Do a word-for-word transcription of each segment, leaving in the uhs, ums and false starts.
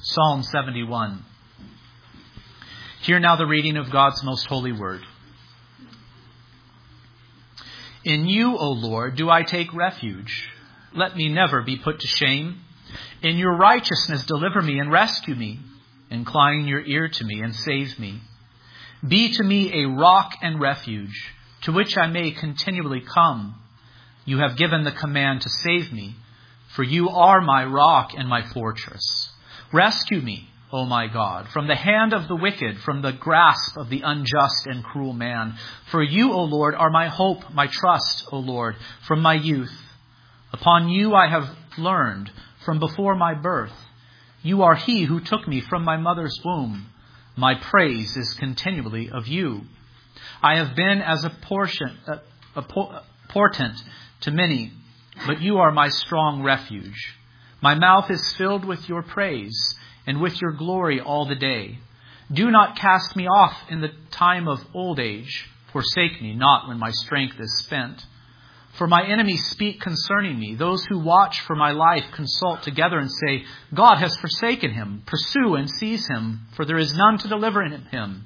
Psalm seventy-one. Hear now the reading of God's most holy word. In you, O Lord, do I take refuge. Let me never be put to shame. In your righteousness deliver me and rescue me. Incline your ear to me and save me. Be to me a rock and refuge, to which I may continually come. You have given the command to save me, for you are my rock and my fortress. Rescue me, O my God, from the hand of the wicked, from the grasp of the unjust and cruel man. For you, O Lord, are my hope, my trust, O Lord, from my youth. Upon you I have learned from before my birth. You are he who took me from my mother's womb. My praise is continually of you. I have been as a portion, a, a, a portent to many, but you are my strong refuge. My mouth is filled with your praise and with your glory all the day. Do not cast me off in the time of old age. Forsake me not when my strength is spent. For my enemies speak concerning me. Those who watch for my life consult together and say, God has forsaken him. Pursue and seize him, for there is none to deliver him.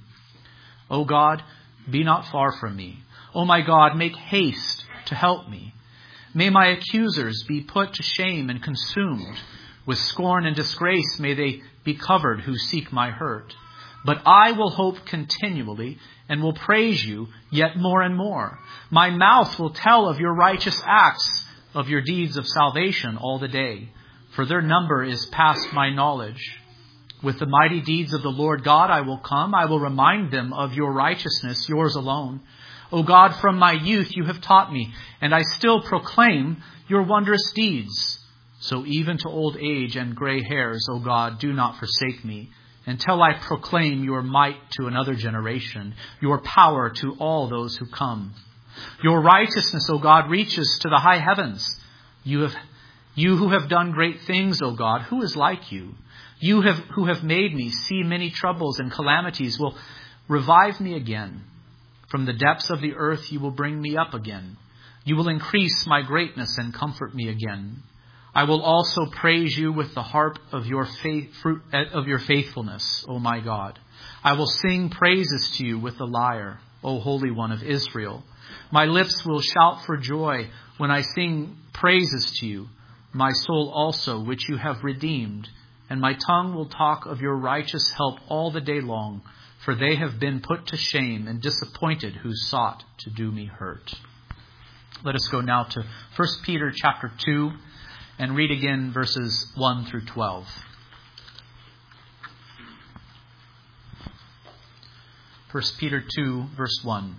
O God, be not far from me. O my God, make haste to help me. May my accusers be put to shame and consumed. With scorn and disgrace may they be covered who seek my hurt. But I will hope continually and will praise you yet more and more. My mouth will tell of your righteous acts, of your deeds of salvation all the day, for their number is past my knowledge. With the mighty deeds of the Lord God I will come. I will remind them of your righteousness, yours alone. O God, from my youth you have taught me, and I still proclaim your wondrous deeds. So even to old age and gray hairs, O God, do not forsake me, until I proclaim your might to another generation, your power to all those who come. Your righteousness, O God, reaches to the high heavens. You have, you who have done great things, O God, who is like you? You have, who have made me see many troubles and calamities will revive me again. From the depths of the earth you will bring me up again. You will increase my greatness and comfort me again. I will also praise you with the harp of your faith, fruit, of your faithfulness, O my God. I will sing praises to you with the lyre, O Holy One of Israel. My lips will shout for joy when I sing praises to you, my soul also, which you have redeemed. And my tongue will talk of your righteous help all the day long, for they have been put to shame and disappointed who sought to do me hurt. Let us go now to First Peter chapter two. And read again verses one through twelve. First Peter two, verse one.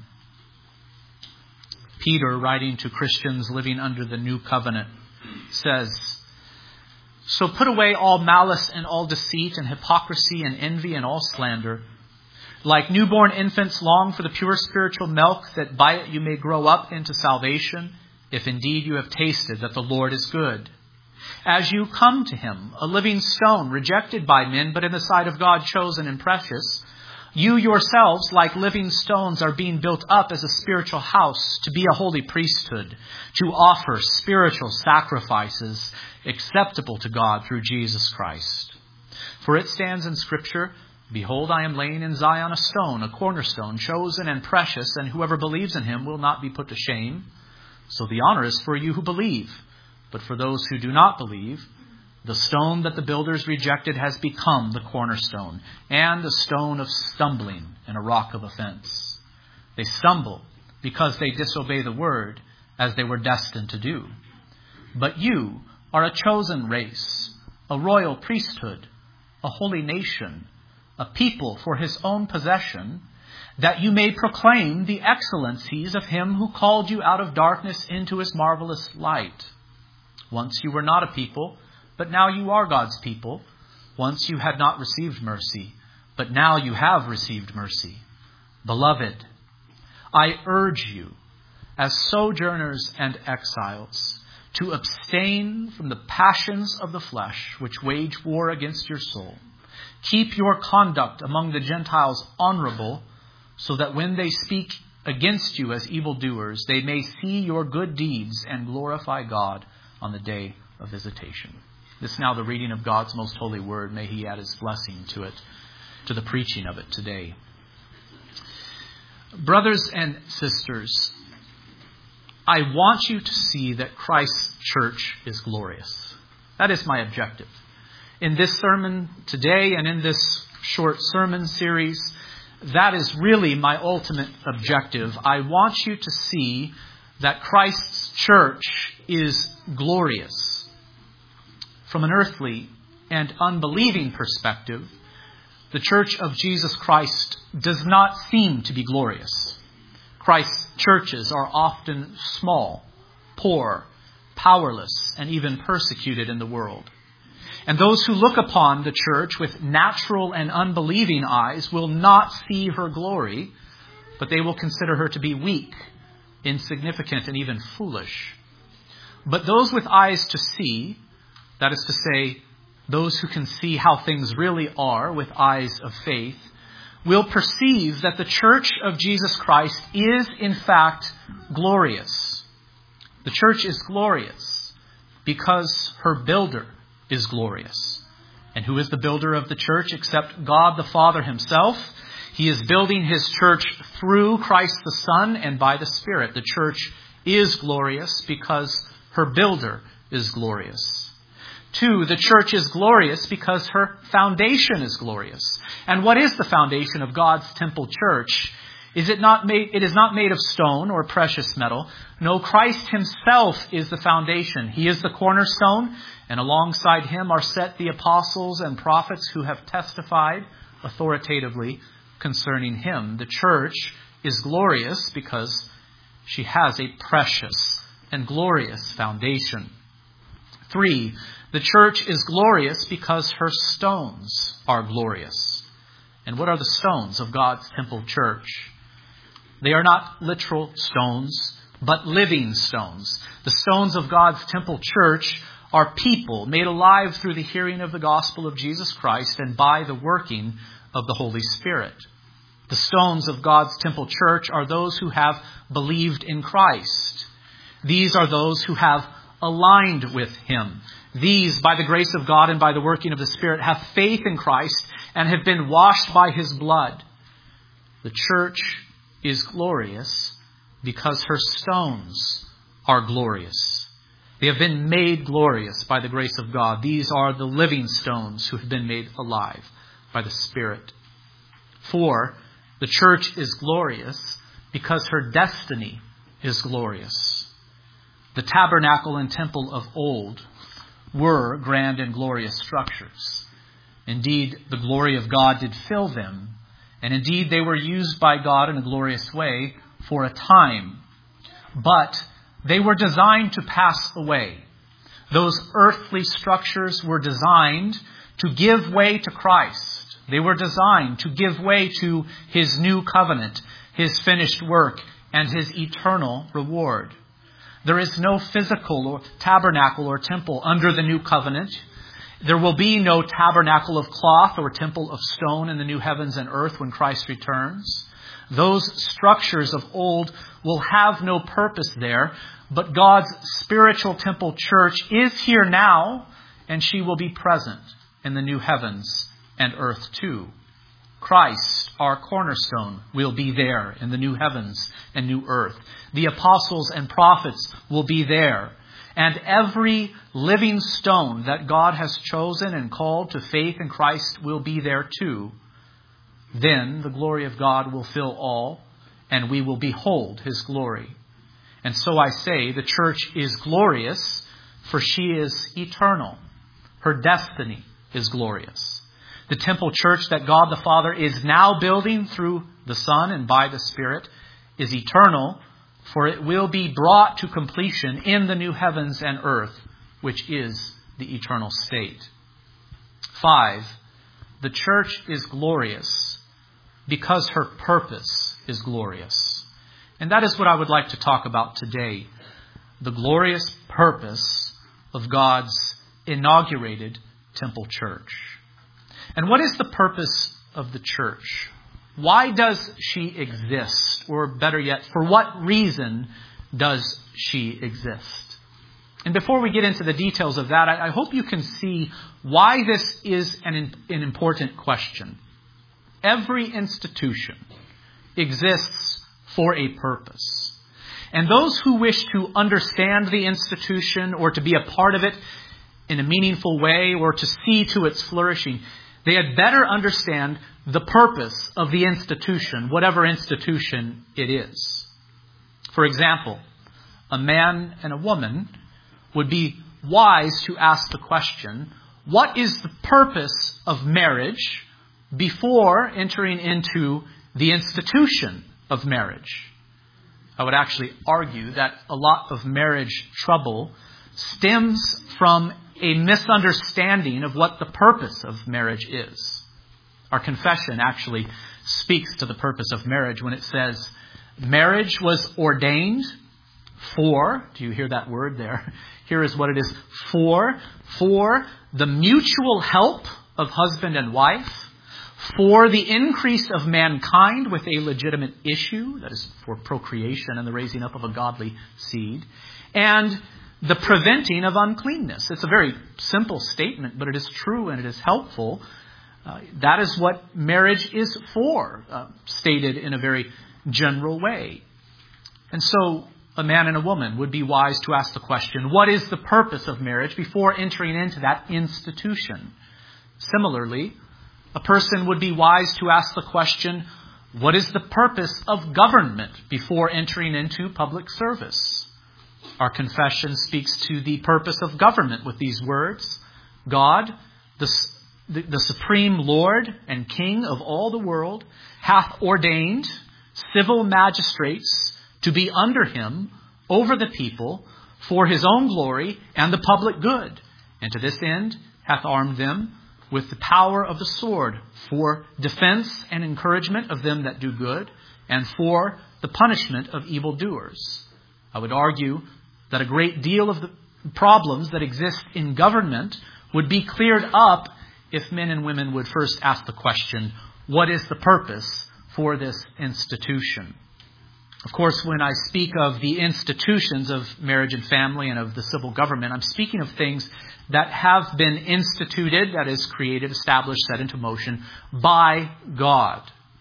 Peter, writing to Christians living under the new covenant, says, So put away all malice and all deceit and hypocrisy and envy and all slander. Like newborn infants, long for the pure spiritual milk, that by it you may grow up into salvation, if indeed you have tasted that the Lord is good. As you come to him, a living stone, rejected by men, but in the sight of God chosen and precious, you yourselves, like living stones, are being built up as a spiritual house, to be a holy priesthood, to offer spiritual sacrifices acceptable to God through Jesus Christ. For it stands in Scripture, Behold, I am laying in Zion a stone, a cornerstone, chosen and precious, and whoever believes in him will not be put to shame. So the honor is for you who believe. But for those who do not believe, the stone that the builders rejected has become the cornerstone, and a stone of stumbling and a rock of offense. They stumble because they disobey the word, as they were destined to do. But you are a chosen race, a royal priesthood, a holy nation, a people for his own possession, that you may proclaim the excellencies of him who called you out of darkness into his marvelous light. Once you were not a people, but now you are God's people. Once you had not received mercy, but now you have received mercy. Beloved, I urge you, as sojourners and exiles, to abstain from the passions of the flesh, which wage war against your soul. Keep your conduct among the Gentiles honorable, so that when they speak against you as evildoers, they may see your good deeds and glorify God on the day of visitation. This is now the reading of God's most holy word. May He add His blessing to it, to the preaching of it today. Brothers and sisters, I want you to see that Christ's church is glorious. That is my objective. In this sermon today and in this short sermon series, that is really my ultimate objective. I want you to see that Christ's church is glorious. From an earthly and unbelieving perspective, the church of Jesus Christ does not seem to be glorious. Christ's churches are often small, poor, powerless, and even persecuted in the world. And those who look upon the church with natural and unbelieving eyes will not see her glory, but they will consider her to be weak, insignificant, and even foolish. But those with eyes to see, that is to say, those who can see how things really are with eyes of faith, will perceive that the church of Jesus Christ is in fact glorious. The church is glorious because her builder is glorious. And who is the builder of the church except God the Father Himself? He is building His church through Christ the Son and by the Spirit. The church is glorious because her builder is glorious. Two, the church is glorious because her foundation is glorious. And what is the foundation of God's temple church? Is it not made, it is not made of stone or precious metal. No, Christ Himself is the foundation. He is the cornerstone, and alongside Him are set the apostles and prophets who have testified authoritatively concerning Him. The church is glorious because she has a precious and glorious foundation. Three, the church is glorious because her stones are glorious. And what are the stones of God's temple church? They are not literal stones, but living stones. The stones of God's temple church are people made alive through the hearing of the gospel of Jesus Christ and by the working of the Holy Spirit. The stones of God's temple church are those who have believed in Christ. These are those who have aligned with Him. These, by the grace of God and by the working of the Spirit, have faith in Christ and have been washed by His blood. The church is glorious because her stones are glorious. They have been made glorious by the grace of God. These are the living stones who have been made alive by the Spirit. Four, the church is glorious because her destiny is glorious. The tabernacle and temple of old were grand and glorious structures. Indeed, the glory of God did fill them, and indeed they were used by God in a glorious way for a time. But they were designed to pass away. Those earthly structures were designed to give way to Christ. They were designed to give way to His new covenant, His finished work, and His eternal reward. There is no physical or tabernacle or temple under the new covenant. There will be no tabernacle of cloth or temple of stone in the new heavens and earth when Christ returns. Those structures of old will have no purpose there, but God's spiritual temple church is here now, and she will be present in the new heavens and earth too. Christ, our cornerstone, will be there in the new heavens and new earth. The apostles and prophets will be there. And every living stone that God has chosen and called to faith in Christ will be there too. Then the glory of God will fill all, and we will behold His glory. And so I say, the church is glorious, for she is eternal. Her destiny is glorious. The temple church that God the Father is now building through the Son and by the Spirit is eternal, for it will be brought to completion in the new heavens and earth, which is the eternal state. Five, the church is glorious because her purpose is glorious. And that is what I would like to talk about today. The glorious purpose of God's inaugurated temple church. And what is the purpose of the church? Why does she exist? Or better yet, for what reason does she exist? And before we get into the details of that, I, I hope you can see why this is an, an important question. Every institution exists for a purpose. And those who wish to understand the institution or to be a part of it in a meaningful way or to see to its flourishing, they had better understand the purpose of the institution, whatever institution it is. For example, a man and a woman would be wise to ask the question, what is the purpose of marriage before entering into the institution of marriage? I would actually argue that a lot of marriage trouble stems from a misunderstanding of what the purpose of marriage is. Our confession actually speaks to the purpose of marriage when it says, marriage was ordained for, do you hear that word there? Here is what it is for, for the mutual help of husband and wife, for the increase of mankind with a legitimate issue, that is for procreation and the raising up of a godly seed, and the preventing of uncleanness. It's a very simple statement, but it is true and it is helpful. Uh, that is what marriage is for, uh, stated in a very general way. And so a man and a woman would be wise to ask the question, what is the purpose of marriage before entering into that institution? Similarly, a person would be wise to ask the question, what is the purpose of government before entering into public service? Our confession speaks to the purpose of government with these words, God, the, the, the supreme Lord and King of all the world, hath ordained civil magistrates to be under him over the people for his own glory and the public good, and to this end hath armed them with the power of the sword for defense and encouragement of them that do good, and for the punishment of evildoers. I would argue that a great deal of the problems that exist in government would be cleared up if men and women would first ask the question, what is the purpose for this institution? Of course, when I speak of the institutions of marriage and family and of the civil government, I'm speaking of things that have been instituted, that is created, established, set into motion by God.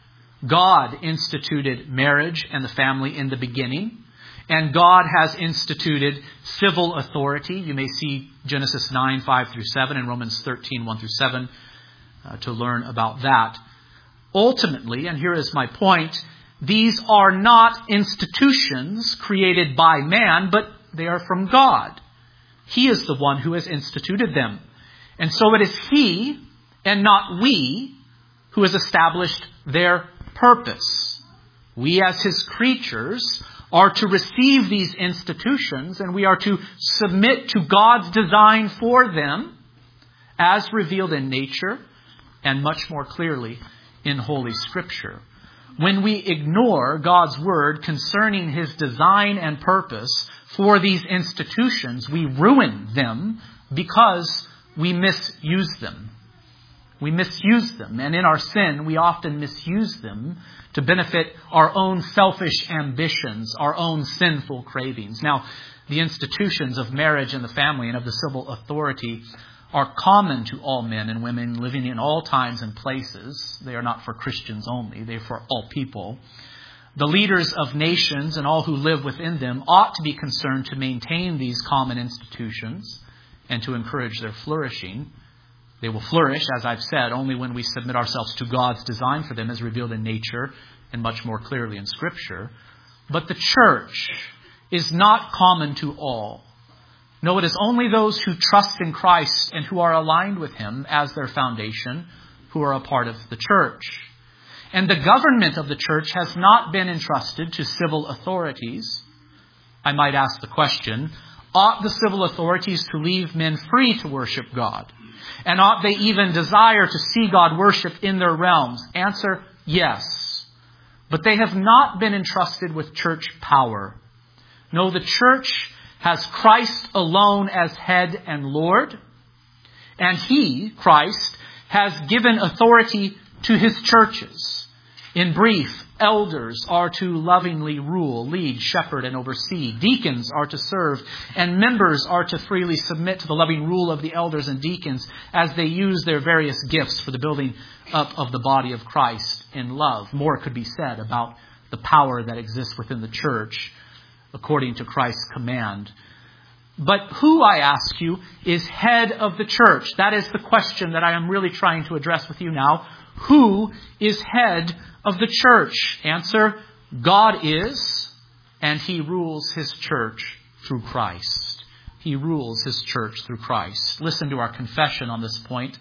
God instituted marriage and the family in the beginning, and God has instituted civil authority. You may see Genesis nine, five through seven and Romans thirteen, one through seven uh, to learn about that. Ultimately, and here is my point, these are not institutions created by man, but they are from God. He is the one who has instituted them. And so it is He and not we who has established their purpose. We as His creatures are to receive these institutions and we are to submit to God's design for them as revealed in nature and much more clearly in Holy Scripture. When we ignore God's word concerning His design and purpose for these institutions, we ruin them because we misuse them. We misuse them, and in our sin, we often misuse them to benefit our own selfish ambitions, our own sinful cravings. Now, the institutions of marriage and the family and of the civil authority are common to all men and women living in all times and places. They are not for Christians only. They are for all people. The leaders of nations and all who live within them ought to be concerned to maintain these common institutions and to encourage their flourishing. They will flourish, as I've said, only when we submit ourselves to God's design for them as revealed in nature and much more clearly in Scripture. But the church is not common to all. No, it is only those who trust in Christ and who are aligned with Him as their foundation who are a part of the church. And the government of the church has not been entrusted to civil authorities. I might ask the question, ought the civil authorities to leave men free to worship God? And ought they even desire to see God worshipped in their realms? Answer, yes. But they have not been entrusted with church power. No, the church has Christ alone as head and Lord. And He, Christ, has given authority to His churches. In brief, Elders are to lovingly rule, lead, shepherd, and oversee. Deacons are to serve, and members are to freely submit to the loving rule of the elders and deacons as they use their various gifts for the building up of the body of Christ in love. More could be said about the power that exists within the church according to Christ's command. But who, I ask you, is head of the church? That is the question that I am really trying to address with you now. Who is head of the church? Answer, God is, and He rules His church through Christ. He rules His church through Christ. Listen to our confession on this point.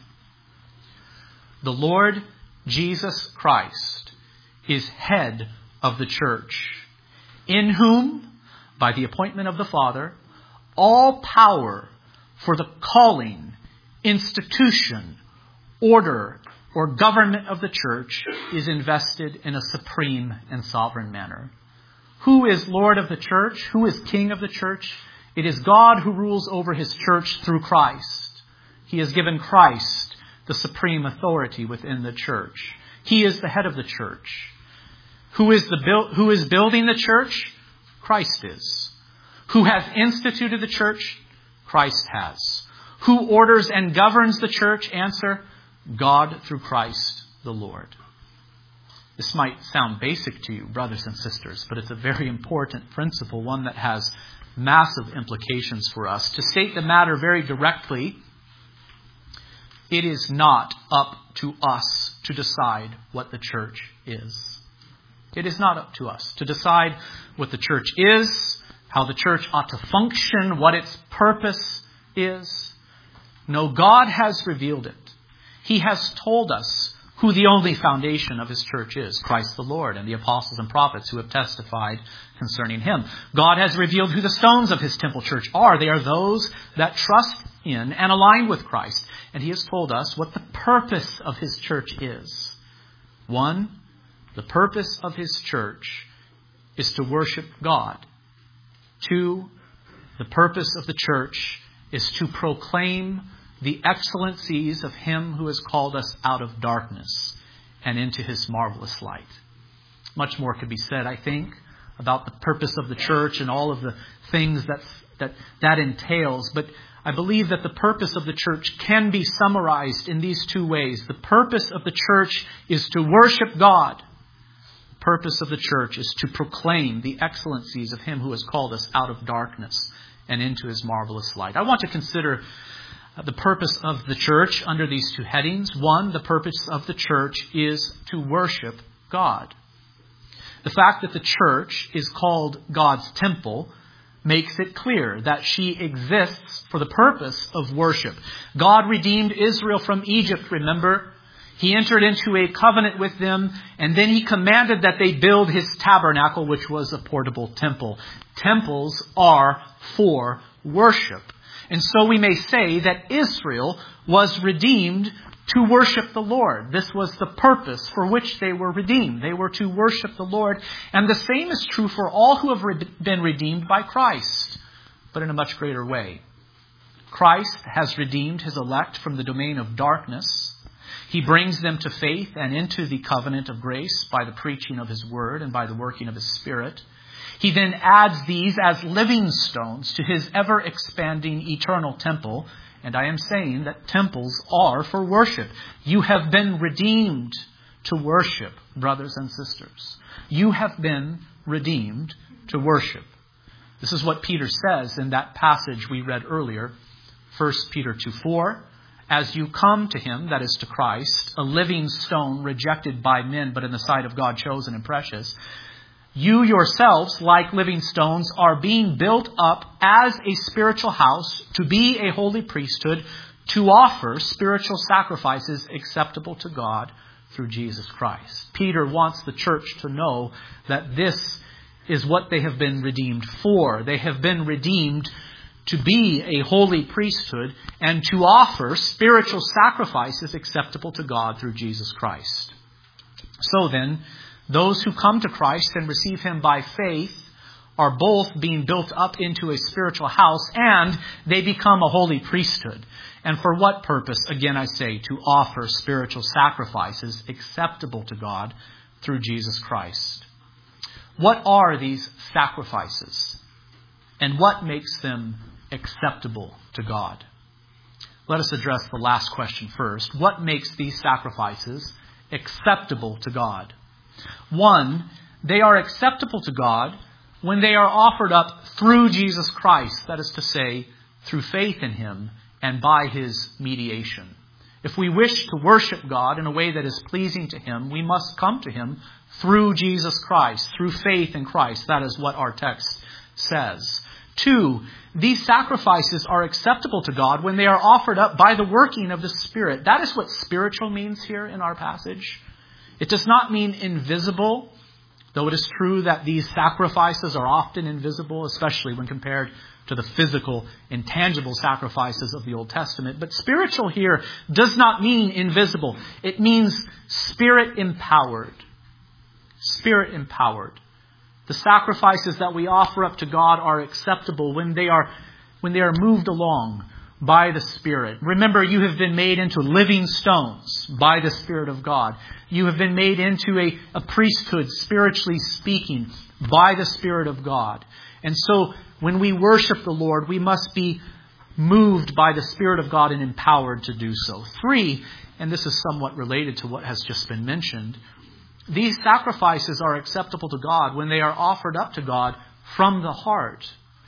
The Lord Jesus Christ is head of the church, in whom, by the appointment of the Father, all power for the calling, institution, order, or government of the church is invested in a supreme and sovereign manner. Who is Lord of the church? Who is King of the church? It is God who rules over His church through Christ. He has given Christ the supreme authority within the church. He is the head of the church. Who is the build, who is building the church? Christ is. Who has instituted the church? Christ has. Who orders and governs the church? Answer, God through Christ the Lord. This might sound basic to you, brothers and sisters, but it's a very important principle, one that has massive implications for us. To state the matter very directly, it is not up to us to decide what the church is. It is not up to us to decide what the church is, how the church ought to function, what its purpose is. No, God has revealed it. He has told us who the only foundation of His church is, Christ the Lord, and the apostles and prophets who have testified concerning Him. God has revealed who the stones of His temple church are. They are those that trust in and align with Christ. And He has told us what the purpose of His church is. One, the purpose of His church is to worship God. Two, the purpose of the church is to proclaim the excellencies of Him who has called us out of darkness and into His marvelous light. Much more could be said, I think, about the purpose of the church and all of the things that that, that entails. But I believe that the purpose of the church can be summarized in these two ways. The purpose of the church is to worship God. The purpose of the church is to proclaim the excellencies of Him who has called us out of darkness and into His marvelous light. I want to consider the purpose of the church under these two headings. One, the purpose of the church is to worship God. The fact that the church is called God's temple makes it clear that she exists for the purpose of worship. God redeemed Israel from Egypt, remember? He entered into a covenant with them, and then He commanded that they build His tabernacle, which was a portable temple. Temples are for worship. And so we may say that Israel was redeemed to worship the Lord. This was the purpose for which they were redeemed. They were to worship the Lord. And the same is true for all who have been redeemed by Christ, but in a much greater way. Christ has redeemed His elect from the domain of darkness. He brings them to faith and into the covenant of grace by the preaching of His word and by the working of His Spirit. He then adds these as living stones to His ever-expanding eternal temple. And I am saying that temples are for worship. You have been redeemed to worship, brothers and sisters. You have been redeemed to worship. This is what Peter says in that passage we read earlier, First Peter two four. As you come to Him, that is to Christ, a living stone rejected by men, but in the sight of God chosen and precious, you yourselves, like living stones, are being built up as a spiritual house to be a holy priesthood, to offer spiritual sacrifices acceptable to God through Jesus Christ. Peter wants the church to know that this is what they have been redeemed for. They have been redeemed to be a holy priesthood and to offer spiritual sacrifices acceptable to God through Jesus Christ. So then, those who come to Christ and receive Him by faith are both being built up into a spiritual house, and they become a holy priesthood. And for what purpose? Again, I say, to offer spiritual sacrifices acceptable to God through Jesus Christ. What are these sacrifices? And what makes them acceptable to God? Let us address the last question first. What makes these sacrifices acceptable to God? One, they are acceptable to God when they are offered up through Jesus Christ, that is to say, through faith in Him and by His mediation. If we wish to worship God in a way that is pleasing to Him, we must come to Him through Jesus Christ, through faith in Christ. That is what our text says. Two, these sacrifices are acceptable to God when they are offered up by the working of the Spirit. That is what spiritual means here in our passage. It does not mean invisible, though it is true that these sacrifices are often invisible, especially when compared to the physical, intangible sacrifices of the Old Testament. But spiritual here does not mean invisible. It means Spirit-empowered. Spirit-empowered. The sacrifices that we offer up to God are acceptable when they are, when they are moved along by the Spirit. Remember, you have been made into living stones by the Spirit of God. You have been made into a, a priesthood, spiritually speaking, by the Spirit of God. And so, when we worship the Lord, we must be moved by the Spirit of God and empowered to do so. Three, and this is somewhat related to what has just been mentioned, these sacrifices are acceptable to God when they are offered up to God from the heart.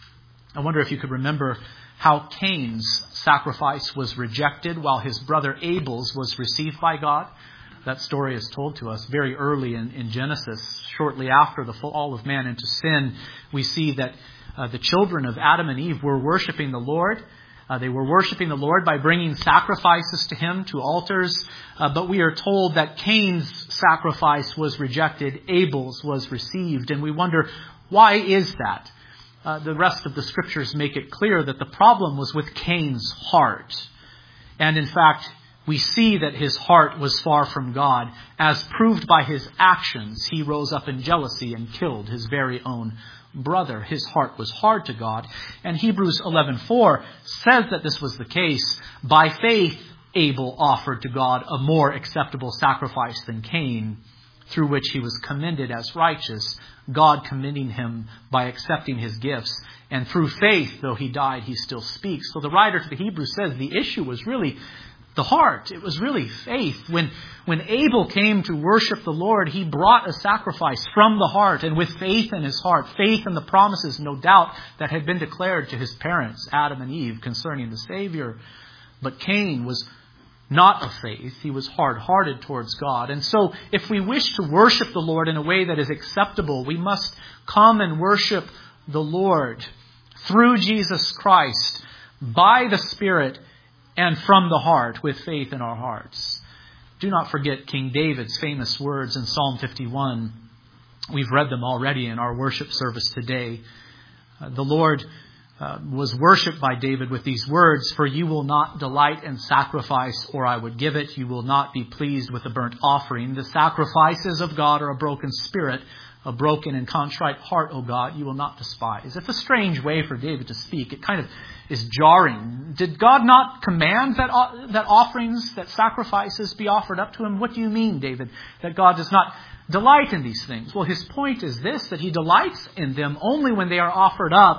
I wonder if you could remember how Cain's sacrifice was rejected while his brother Abel's was received by God. That story is told to us very early in, in Genesis. Shortly after the fall of man into sin, we see that uh, the children of Adam and Eve were worshiping the Lord. Uh, they were worshiping the Lord by bringing sacrifices to Him, to altars. Uh, but we are told that Cain's sacrifice was rejected, Abel's was received. And we wonder, why is that? Uh, the rest of the Scriptures make it clear that the problem was with Cain's heart. And in fact, we see that his heart was far from God. As proved by his actions, he rose up in jealousy and killed his very own brother. His heart was hard to God. And Hebrews eleven four says that this was the case. By faith, Abel offered to God a more acceptable sacrifice than Cain, through which he was commended as righteous, God commending him by accepting his gifts. And through faith, though he died, he still speaks. So the writer to the Hebrews says the issue was really the heart. It was really faith. When, when Abel came to worship the Lord, he brought a sacrifice from the heart and with faith in his heart. Faith in the promises, no doubt, that had been declared to his parents, Adam and Eve, concerning the Savior. But Cain was not of faith. He was hard-hearted towards God. And so, if we wish to worship the Lord in a way that is acceptable, we must come and worship the Lord through Jesus Christ, by the Spirit, and from the heart, with faith in our hearts. Do not forget King David's famous words in Psalm fifty-one. We've read them already in our worship service today. Uh, the Lord uh, was worshipped by David with these words, "For you will not delight in sacrifice, or I would give it. You will not be pleased with a burnt offering. The sacrifices of God are a broken spirit, a broken and contrite heart, O God, you will not despise." It's a strange way for David to speak. It kind of is jarring. Did God not command that that offerings, that sacrifices be offered up to Him? What do you mean, David, that God does not delight in these things? Well, his point is this, that He delights in them only when they are offered up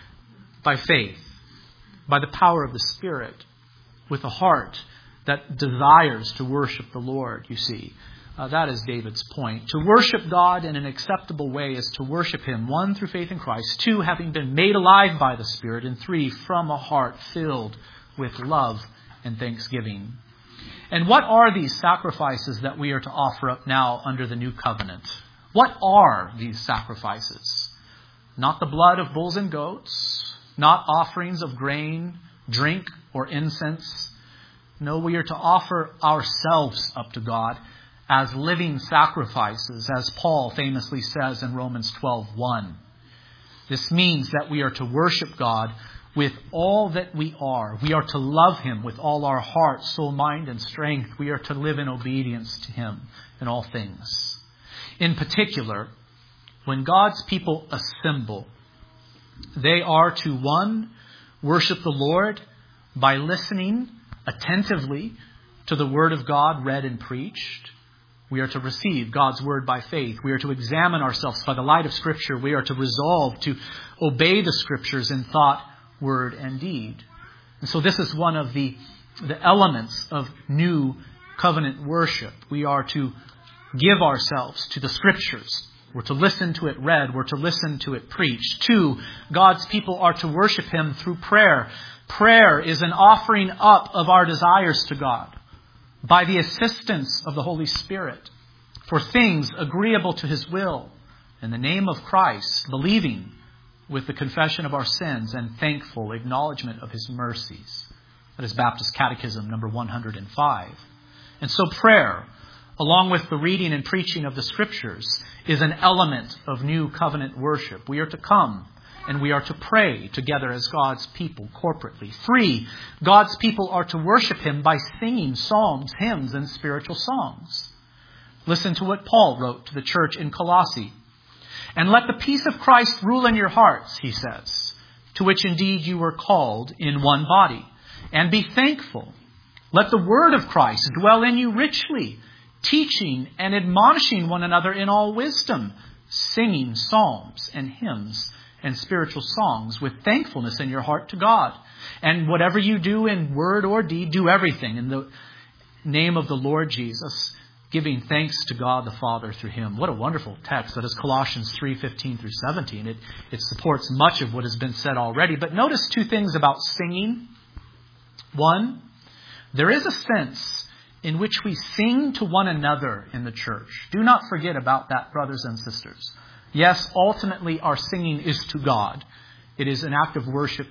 by faith, by the power of the Spirit, with a heart that desires to worship the Lord, you see. Uh, that is David's point. To worship God in an acceptable way is to worship Him, one, through faith in Christ, two, having been made alive by the Spirit, and three, from a heart filled with love and thanksgiving. And what are these sacrifices that we are to offer up now under the new covenant? What are these sacrifices? Not the blood of bulls and goats, not offerings of grain, drink, or incense. No, we are to offer ourselves up to God as living sacrifices, as Paul famously says in Romans twelve one. This means that we are to worship God with all that we are. We are to love Him with all our heart, soul, mind, and strength. We are to live in obedience to Him in all things. In particular, when God's people assemble, they are to, one, worship the Lord by listening attentively to the Word of God read and preached. We are to receive God's word by faith. We are to examine ourselves by the light of Scripture. We are to resolve to obey the Scriptures in thought, word, and deed. And so this is one of the, the elements of new covenant worship. We are to give ourselves to the Scriptures. We're to listen to it read. We're to listen to it preached. Two, God's people are to worship Him through prayer. Prayer is an offering up of our desires to God by the assistance of the Holy Spirit for things agreeable to His will in the name of Christ, believing with the confession of our sins and thankful acknowledgement of His mercies. That is Baptist Catechism number one hundred five. And so prayer, along with the reading and preaching of the Scriptures, is an element of new covenant worship. We are to come and we are to pray together as God's people corporately. Three, God's people are to worship Him by singing psalms, hymns, and spiritual songs. Listen to what Paul wrote to the church in Colossae. And let the peace of Christ rule in your hearts, he says, to which indeed you were called in one body. And be thankful. Let the word of Christ dwell in you richly, teaching and admonishing one another in all wisdom, singing psalms and hymns and spiritual songs with thankfulness in your heart to God. And whatever you do in word or deed, do everything in the name of the Lord Jesus, giving thanks to God the Father through Him. What a wonderful text. That is Colossians three fifteen through seventeen. It, it supports much of what has been said already. But notice two things about singing. One, there is a sense in which we sing to one another in the church. Do not forget about that, brothers and sisters. Yes, ultimately our singing is to God. It is an act of worship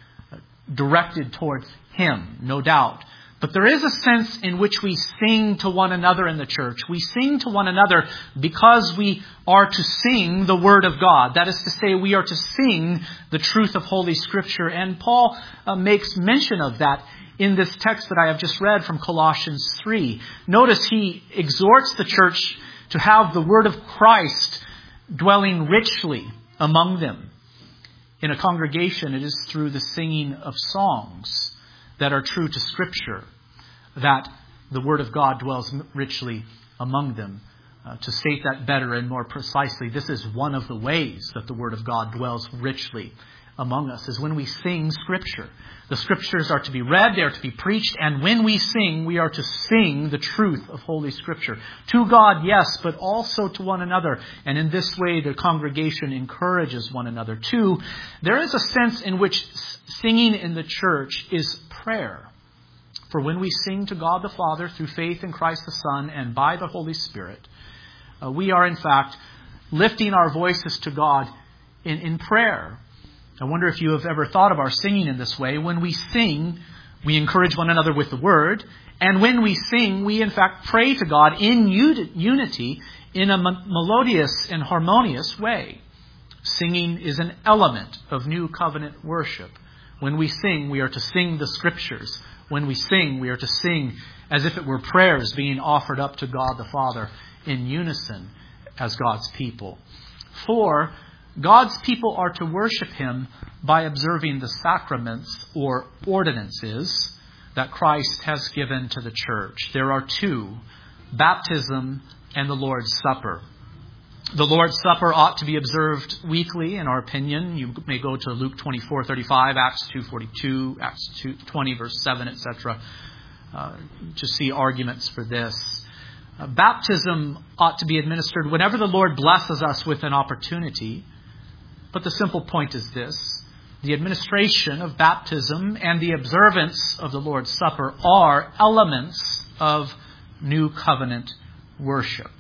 directed towards Him, no doubt. But there is a sense in which we sing to one another in the church. We sing to one another because we are to sing the Word of God. That is to say, we are to sing the truth of Holy Scripture. And Paul uh, makes mention of that in this text that I have just read from Colossians three. Notice he exhorts the church to have the Word of Christ dwelling richly among them. In a congregation, it is through the singing of songs that are true to Scripture that the Word of God dwells richly among them. Uh, to state that better and more precisely, this is one of the ways that the Word of God dwells richly among us, is when we sing Scripture. The Scriptures are to be read, they are to be preached, and when we sing, we are to sing the truth of Holy Scripture. To God, yes, but also to one another. And in this way, the congregation encourages one another. Two, there is a sense in which singing in the church is prayer. For when we sing to God the Father through faith in Christ the Son and by the Holy Spirit, uh, we are in fact lifting our voices to God in, in prayer. I wonder if you have ever thought of our singing in this way. When we sing, we encourage one another with the Word. And when we sing, we in fact pray to God in unity in a melodious and harmonious way. Singing is an element of new covenant worship. When we sing, we are to sing the Scriptures. When we sing, we are to sing as if it were prayers being offered up to God the Father in unison as God's people. Four, God's people are to worship Him by observing the sacraments or ordinances that Christ has given to the church. There are two, baptism and the Lord's Supper. The Lord's Supper ought to be observed weekly, in our opinion. You may go to Luke twenty-four thirty-five, Acts two forty-two, Acts two twenty, verse seven, et cetera, uh, to see arguments for this. Uh, baptism ought to be administered whenever the Lord blesses us with an opportunity. But the simple point is this: the administration of baptism and the observance of the Lord's Supper are elements of new covenant worship.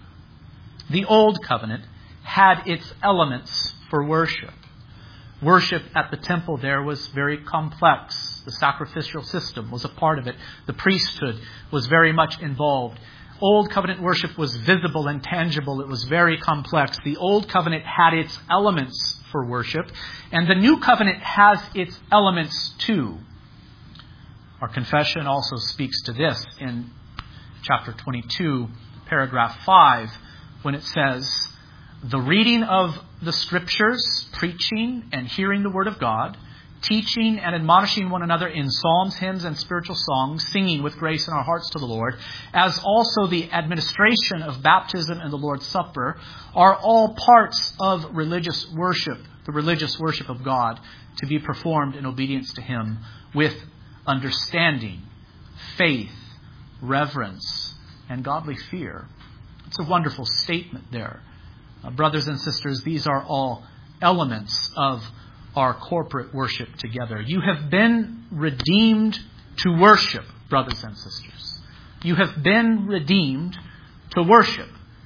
The old covenant had its elements for worship. Worship at the temple there was very complex. The sacrificial system was a part of it. The priesthood was very much involved. Old covenant worship was visible and tangible. It was very complex. The old covenant had its elements for worship, and the new covenant has its elements too. Our confession also speaks to this in chapter twenty-two, paragraph five, when it says, "The reading of the Scriptures, preaching and hearing the Word of God, teaching and admonishing one another in psalms, hymns, and spiritual songs, singing with grace in our hearts to the Lord, as also the administration of baptism and the Lord's Supper, are all parts of religious worship, the religious worship of God, to be performed in obedience to Him with understanding, faith, reverence, and godly fear. It's a wonderful statement there. Uh, brothers and sisters, these are all elements of our corporate worship together. You have been redeemed to worship, brothers and sisters. You have been redeemed to worship.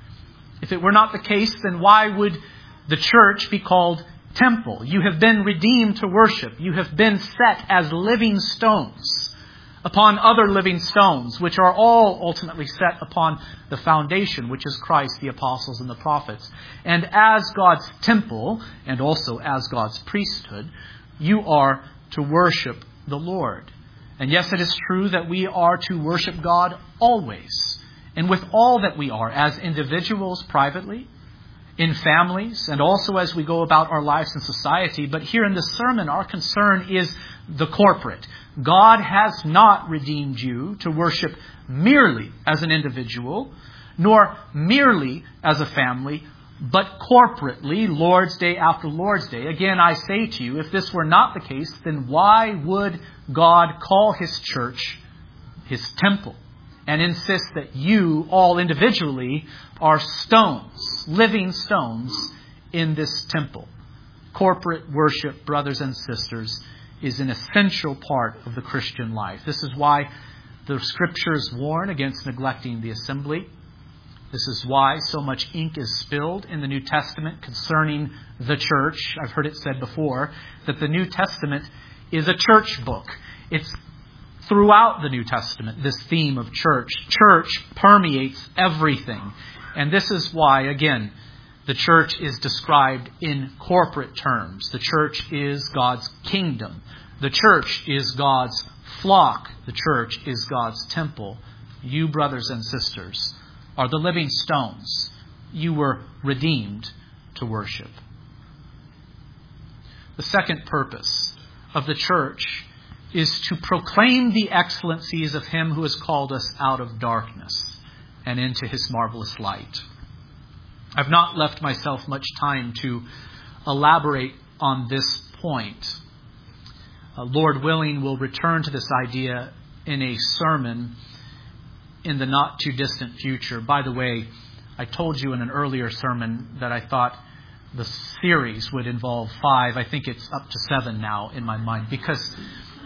If it were not the case, then why would the church be called temple? You have been redeemed to worship. You have been set as living stones upon other living stones, which are all ultimately set upon the foundation, which is Christ, the apostles, and the prophets. And as God's temple, and also as God's priesthood, you are to worship the Lord. And yes, it is true that we are to worship God always, and with all that we are, as individuals privately, in families, and also as we go about our lives in society. But here in this sermon, our concern is the corporate. God has not redeemed you to worship merely as an individual, nor merely as a family, but corporately, Lord's Day after Lord's Day. Again, I say to you, if this were not the case, then why would God call His church His temple and insist that you all individually are stones, living stones in this temple? Corporate worship, brothers and sisters, is an essential part of the Christian life. This is why the Scriptures warn against neglecting the assembly. This is why so much ink is spilled in the New Testament concerning the church. I've heard it said before that the New Testament is a church book. It's throughout the New Testament, this theme of church. Church permeates everything. And this is why, again, the church is described in corporate terms. The church is God's kingdom. The church is God's flock. The church is God's temple. You, brothers and sisters, are the living stones. You were redeemed to worship. The second purpose of the church is to proclaim the excellencies of Him who has called us out of darkness and into His marvelous light. I've not left myself much time to elaborate on this point. Uh, Lord willing, we'll return to this idea in a sermon in the not too distant future. By the way, I told you in an earlier sermon that I thought the series would involve five. I think it's up to seven now in my mind, because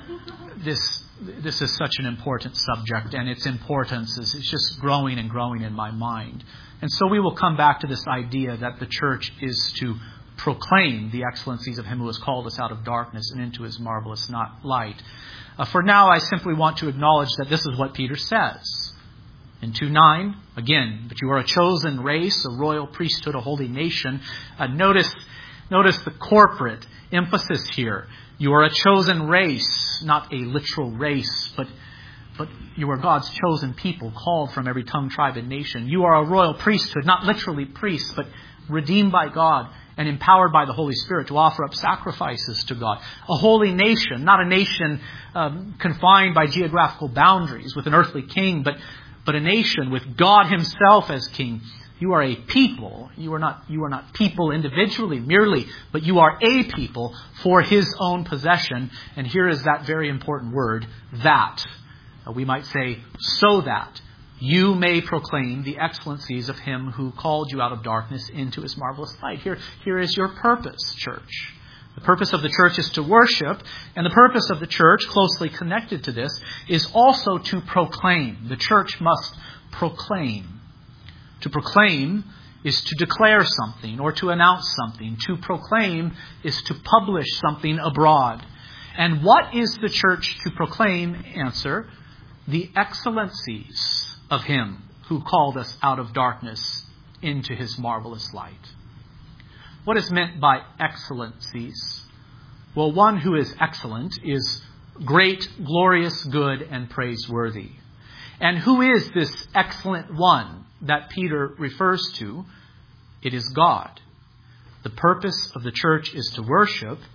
this this is such an important subject, and its importance is it's just growing and growing in my mind. And so we will come back to this idea that the church is to proclaim the excellencies of Him who has called us out of darkness and into His marvelous light. Uh, for now, I simply want to acknowledge that this is what Peter says. In two nine, again, but you are a chosen race, a royal priesthood, a holy nation. Uh, notice, notice the corporate emphasis here. You are a chosen race, not a literal race, but But you are God's chosen people, called from every tongue, tribe, and nation. You are a royal priesthood, not literally priests, but redeemed by God and empowered by the Holy Spirit to offer up sacrifices to God. A holy nation, not a nation um, confined by geographical boundaries with an earthly king, but, but a nation with God Himself as king. You are a people. You are not, you are not people individually merely, but you are a people for His own possession. And here is that very important word, that. We might say, so that you may proclaim the excellencies of Him who called you out of darkness into His marvelous light. Here, here is your purpose, church. The purpose of the church is to worship, and the purpose of the church, closely connected to this, is also to proclaim. The church must proclaim. To proclaim is to declare something or to announce something. To proclaim is to publish something abroad. And what is the church to proclaim? Answer: the excellencies of Him who called us out of darkness into His marvelous light. What is meant by excellencies? Well, one who is excellent is great, glorious, good, and praiseworthy. And who is this excellent one that Peter refers to? It is God. The purpose of the church is to worship,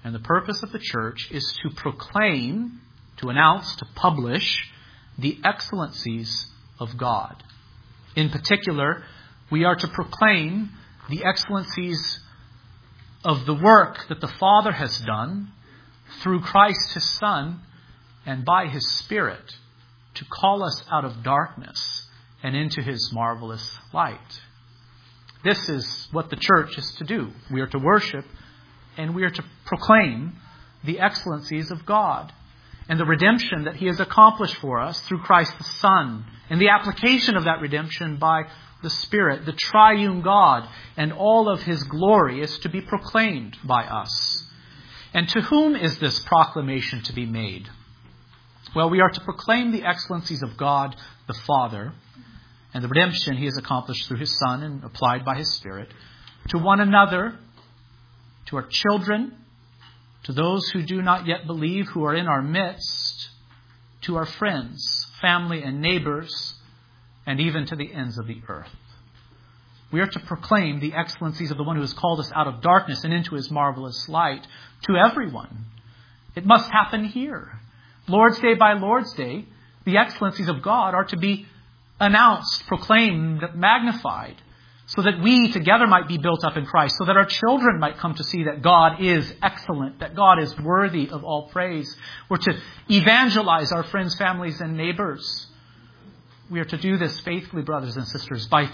And the purpose of the church is to proclaim, to announce, to publish the excellencies of God. In particular, we are to proclaim the excellencies of the work that the Father has done through Christ His Son and by His Spirit to call us out of darkness and into His marvelous light. This is what the church is to do. We are to worship and we are to proclaim the excellencies of God and the redemption that He has accomplished for us through Christ the Son and the application of that redemption by the Spirit. The triune God and all of His glory is to be proclaimed by us. And to whom is this proclamation to be made? Well, we are to proclaim the excellencies of God the Father and the redemption He has accomplished through His Son and applied by His Spirit to one another, to our children, to those who do not yet believe who are in our midst, to our friends, family, and neighbors, and even to the ends of the earth. We are to proclaim the excellencies of the one who has called us out of darkness and into His marvelous light to everyone. It must happen here. Lord's Day by Lord's Day, the excellencies of God are to be announced, proclaimed, magnified, so that we together might be built up in Christ, so that our children might come to see that God is excellent, that God is worthy of all praise. We're to evangelize our friends, families, and neighbors. We are to do this faithfully, brothers and sisters, by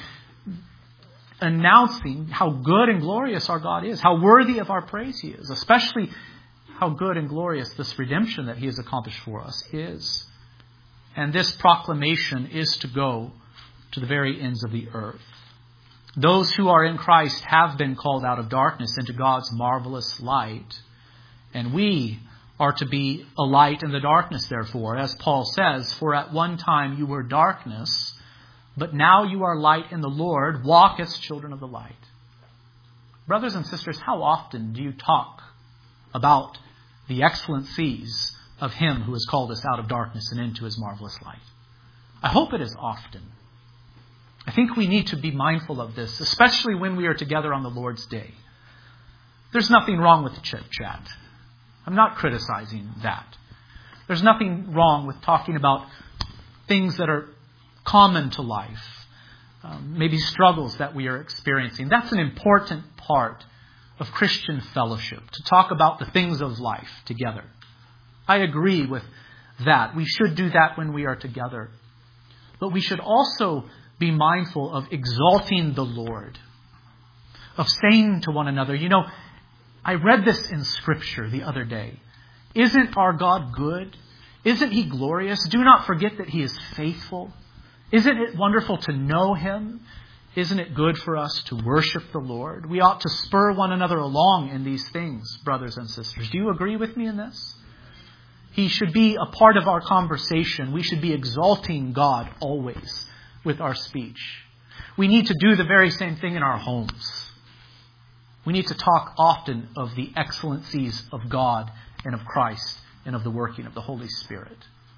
announcing how good and glorious our God is, how worthy of our praise He is, especially how good and glorious this redemption that He has accomplished for us is. And this proclamation is to go to the very ends of the earth. Those who are in Christ have been called out of darkness into God's marvelous light. And we are to be a light in the darkness, therefore, as Paul says, for at one time you were darkness, but now you are light in the Lord. Walk as children of the light. Brothers and sisters, how often do you talk about the excellencies of Him who has called us out of darkness and into His marvelous light? I hope it is often. I think we need to be mindful of this, especially when we are together on the Lord's Day. There's nothing wrong with the chit-chat. I'm not criticizing that. There's nothing wrong with talking about things that are common to life, um, maybe struggles that we are experiencing. That's an important part of Christian fellowship, to talk about the things of life together. I agree with that. We should do that when we are together. But we should also be mindful of exalting the Lord, of saying to one another, you know, I read this in Scripture the other day. Isn't our God good? Isn't He glorious? Do not forget that He is faithful. Isn't it wonderful to know Him? Isn't it good for us to worship the Lord? We ought to spur one another along in these things, brothers and sisters. Do you agree with me in this? He should be a part of our conversation. We should be exalting God always with our speech. We need to do the very same thing in our homes. We need to talk often of the excellencies of God and of Christ and of the working of the Holy Spirit.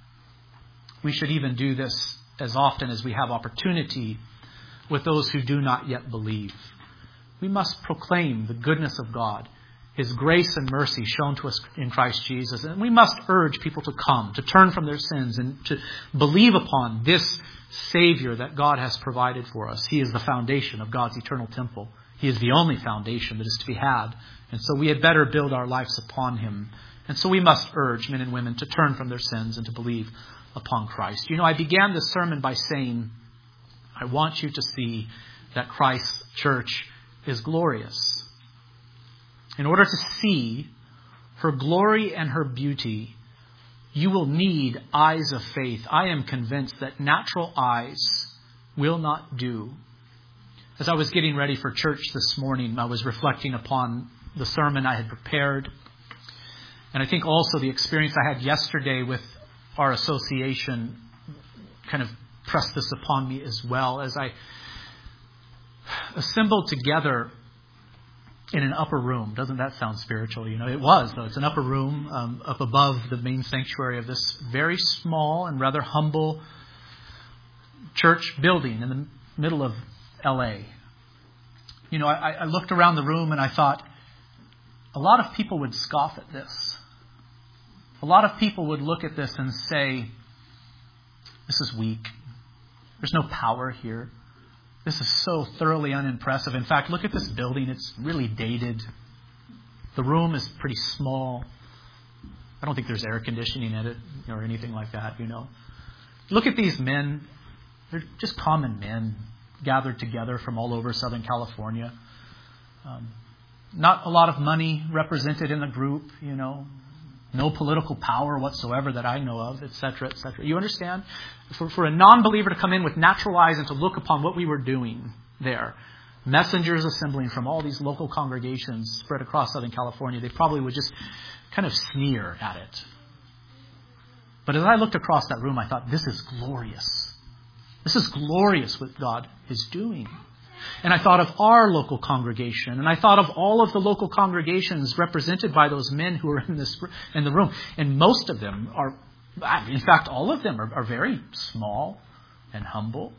We should even do this as often as we have opportunity with those who do not yet believe. We must proclaim the goodness of God, His grace and mercy shown to us in Christ Jesus. And we must urge people to come, to turn from their sins and to believe upon this Savior that God has provided for us. He is the foundation of God's eternal temple. He is the only foundation that is to be had. And so we had better build our lives upon Him. And so we must urge men and women to turn from their sins and to believe upon Christ. You know, I began this sermon by saying, I want you to see that Christ's church is glorious. In order to see her glory and her beauty, you will need eyes of faith. I am convinced that natural eyes will not do. As I was getting ready for church this morning, I was reflecting upon the sermon I had prepared. And I think also the experience I had yesterday with our association kind of pressed this upon me as well. As I assembled together in an upper room. Doesn't that sound spiritual? You know, it was, though. It's an upper room um, up above the main sanctuary of this very small and rather humble church building in the middle of L A. You know, I, I looked around the room and I thought, a lot of people would scoff at this. A lot of people would look at this and say, this is weak. There's no power here. This is so thoroughly unimpressive. In fact, look at this building. It's really dated. The room is pretty small. I don't think there's air conditioning in it or anything like that, you know. Look at these men. They're just common men gathered together from all over Southern California. Um, not a lot of money represented in the group, you know. No political power whatsoever that I know of, et cetera, et cetera. You understand? For, for a non-believer to come in with natural eyes and to look upon what we were doing there, messengers assembling from all these local congregations spread across Southern California, they probably would just kind of sneer at it. But as I looked across that room, I thought, this is glorious. This is glorious what God is doing. And I thought of our local congregation, and I thought of all of the local congregations represented by those men who are in this in the room. And most of them are, in fact, all of them are, are very small and humble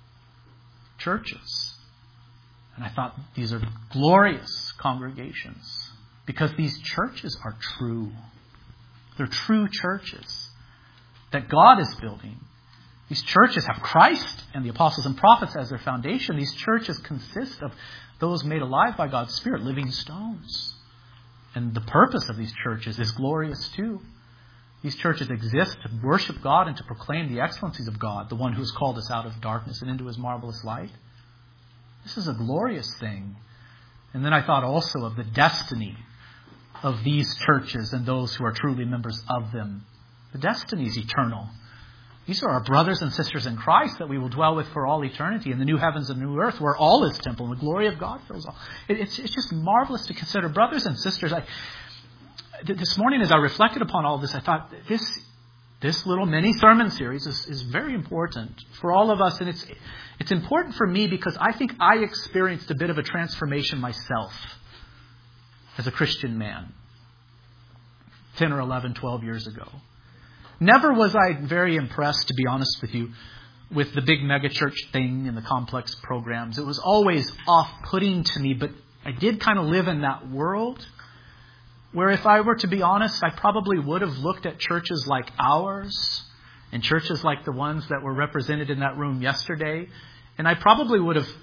churches. And I thought, these are glorious congregations because these churches are true. They're true churches that God is building. These churches have Christ and the apostles and prophets as their foundation. These churches consist of those made alive by God's Spirit, living stones. And the purpose of these churches is glorious too. These churches exist to worship God and to proclaim the excellencies of God, the one who has called us out of darkness and into his marvelous light. This is a glorious thing. And then I thought also of the destiny of these churches and those who are truly members of them. The destiny is eternal. These are our brothers and sisters in Christ that we will dwell with for all eternity in the new heavens and new earth where all is temple and the glory of God fills all. It, it's, it's just marvelous to consider. Brothers and sisters, I, th- this morning as I reflected upon all this, I thought this this little mini sermon series is, is very important for all of us. And it's, it's important for me because I think I experienced a bit of a transformation myself as a Christian man ten or eleven, twelve years ago. Never was I very impressed, to be honest with you, with the big megachurch thing and the complex programs. It was always off-putting to me, but I did kind of live in that world where if I were to be honest, I probably would have looked at churches like ours and churches like the ones that were represented in that room yesterday, and I probably would have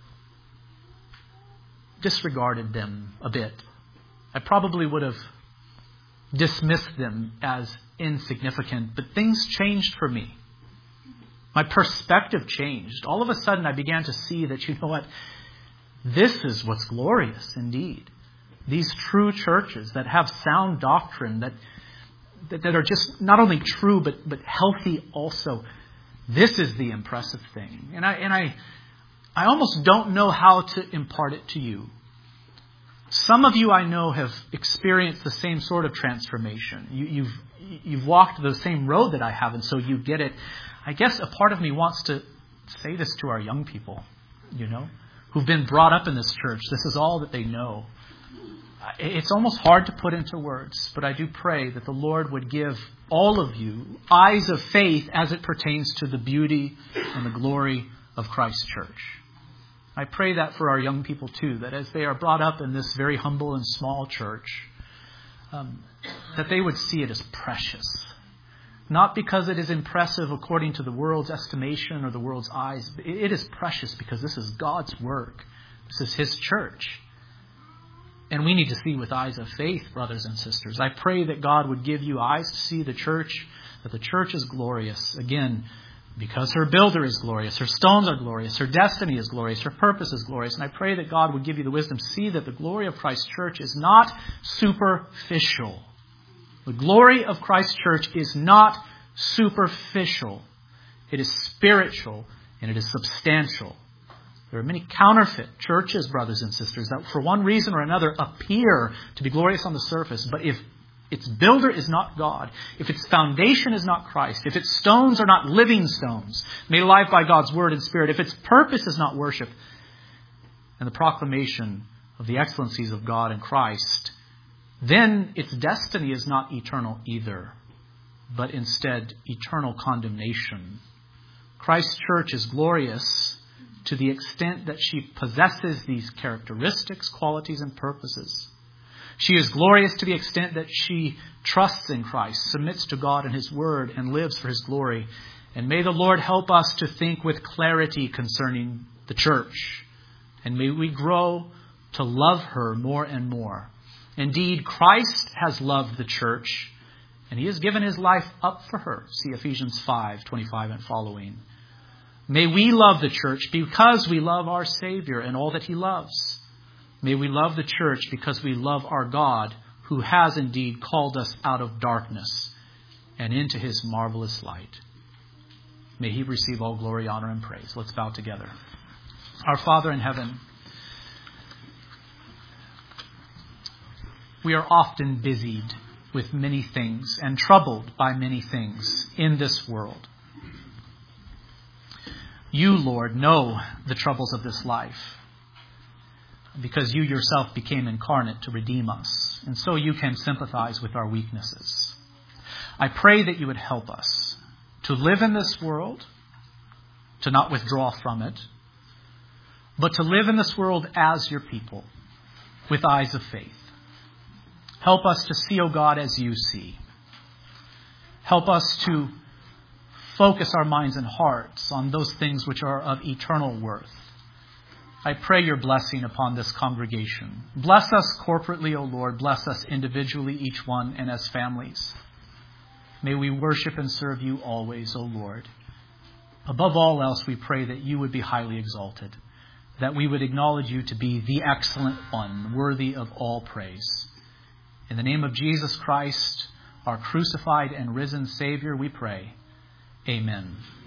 disregarded them a bit. I probably would have dismissed them as insignificant, but things changed for me. My perspective changed. All of a sudden I began to see that, you know what, this is what's glorious indeed. These true churches that have sound doctrine, that that, that are just not only true but but healthy also. This is the impressive thing. And I and I I almost don't know how to impart it to you. Some of you I know have experienced the same sort of transformation. You, you've you've walked the same road that I have, and so you get it. I guess a part of me wants to say this to our young people, you know, who've been brought up in this church. This is all that they know. It's almost hard to put into words, but I do pray that the Lord would give all of you eyes of faith as it pertains to the beauty and the glory of Christ's church. I pray that for our young people too, that as they are brought up in this very humble and small church, um, that they would see it as precious. Not because it is impressive according to the world's estimation or the world's eyes. It is precious because this is God's work. This is His church. And we need to see with eyes of faith, brothers and sisters. I pray that God would give you eyes to see the church, that the church is glorious. Again, because her builder is glorious, her stones are glorious, her destiny is glorious, her purpose is glorious. And I pray that God would give you the wisdom to see that the glory of Christ's church is not superficial. The glory of Christ's church is not superficial. It is spiritual and it is substantial. There are many counterfeit churches, brothers and sisters, that for one reason or another appear to be glorious on the surface. But if its builder is not God, if its foundation is not Christ, if its stones are not living stones made alive by God's word and spirit, if its purpose is not worship and the proclamation of the excellencies of God and Christ, then its destiny is not eternal either, but instead eternal condemnation. Christ's church is glorious to the extent that she possesses these characteristics, qualities, and purposes. She is glorious to the extent that she trusts in Christ, submits to God and His Word, and lives for His glory. And may the Lord help us to think with clarity concerning the church. And may we grow to love her more and more. Indeed, Christ has loved the church, and He has given His life up for her. See Ephesians five twenty-five and following. May we love the church because we love our Savior and all that He loves. May we love the church because we love our God, who has indeed called us out of darkness and into His marvelous light. May He receive all glory, honor, and praise. Let's bow together. Our Father in heaven, we are often busied with many things and troubled by many things in this world. You, Lord, know the troubles of this life, because you yourself became incarnate to redeem us, and so you can sympathize with our weaknesses. I pray that you would help us to live in this world, to not withdraw from it, but to live in this world as your people, with eyes of faith. Help us to see, O God, as you see. Help us to focus our minds and hearts on those things which are of eternal worth. I pray your blessing upon this congregation. Bless us corporately, O Lord. Bless us individually, each one, and as families. May we worship and serve you always, O Lord. Above all else, we pray that you would be highly exalted, that we would acknowledge you to be the excellent one, worthy of all praise. In the name of Jesus Christ, our crucified and risen Savior, we pray. Amen.